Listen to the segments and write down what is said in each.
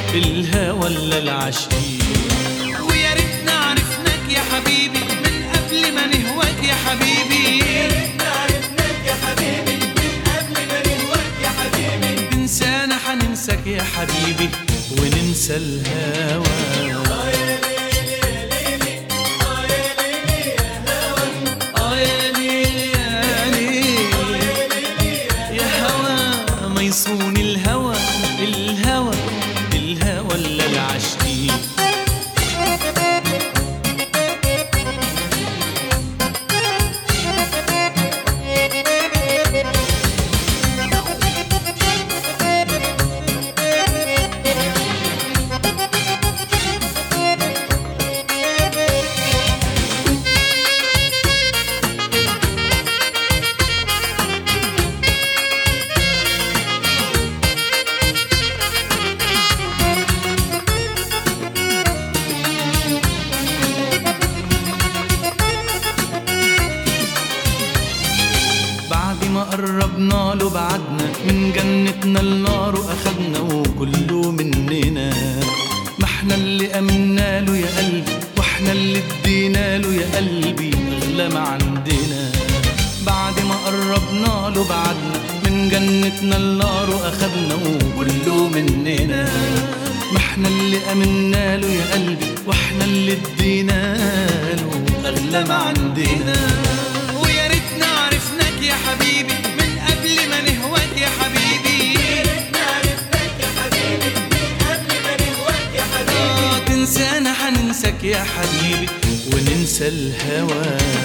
الهوى ولا العاشقين. ويا ريتنا عرفناك يا حبيبي من قبل ما نهواك يا حبيبي. يا ريتنا عرفناك يا حبيبي من قبل ما نهواك يا حبيبي. تنسانا حننساك يا حبيبي وننسى الهوى. يصون الهوى الهوى الهوى ولا العاشقين. ما قربنا له بعدنا من جنتنا النار واخدنا وكله مننا. ما احنا اللي امنا له يا قلبي واحنا اللي ادينا له يا قلبي اغلى ما عندنا. بعد ما قربنا له بعدنا من جنتنا النار واخدنا وكله مننا. ما احنا اللي امنا له يا قلبي واحنا اللي ادينا له اغلى ما عندنا. ويا ريتنا عرفناك يا حبيبي من قبل ما نهواك يا حبيبي. يا ريتنا عرفناك يا حبيبي من قبل ما نهواك يا حبيبي. تنسانا حننساك يا حبيبي وننسى الهوى.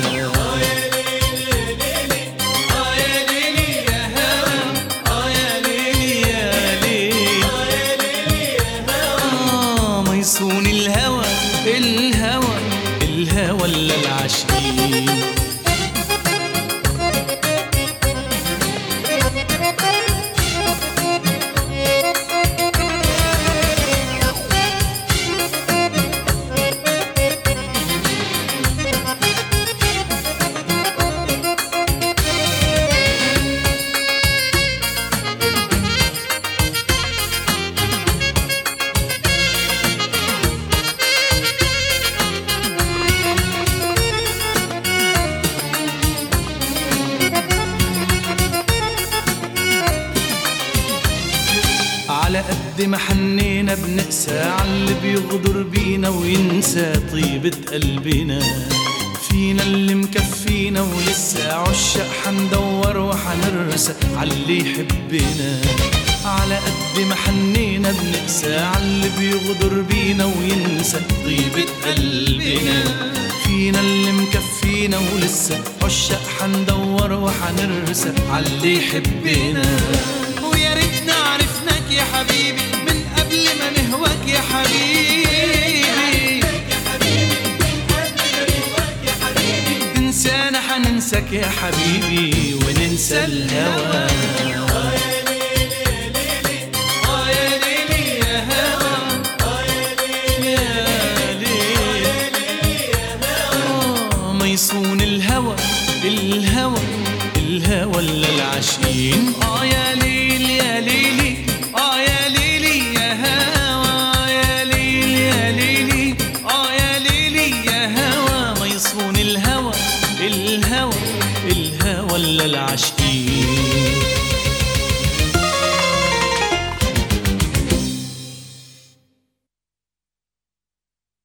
يصون الهوى الهوى الهوى ولا العاشقين. على قد ما حنينا بنقسى عاللي بيغدر بينا وينسى طيبة قلبنا. فينا اللي مكفينا ولسه عشاق حندور وحنرسى عاللي يحبنا. على قد ما حنينا بنقسى عاللي بيغدر بينا وينسى طيبة قلبنا. فينا اللي مكفينا ولسه عشاق حندور وحنرسى عاللي يحبنا. ويا ريتنا عرفناك يا حبيبي من قبل ما نهواك يا حبيبي. تنسانا حننساك يا حبيبي وننسى الهوى. ما يصون الهوى الهوى الهوى ولا العاشقين. يا ليل يا ليلي يا ليلي يا هوى. يا ليل يا ليلي يا ليلي يا هوى. ما يصون الهوى الهوى الهوى ولا العاشقين.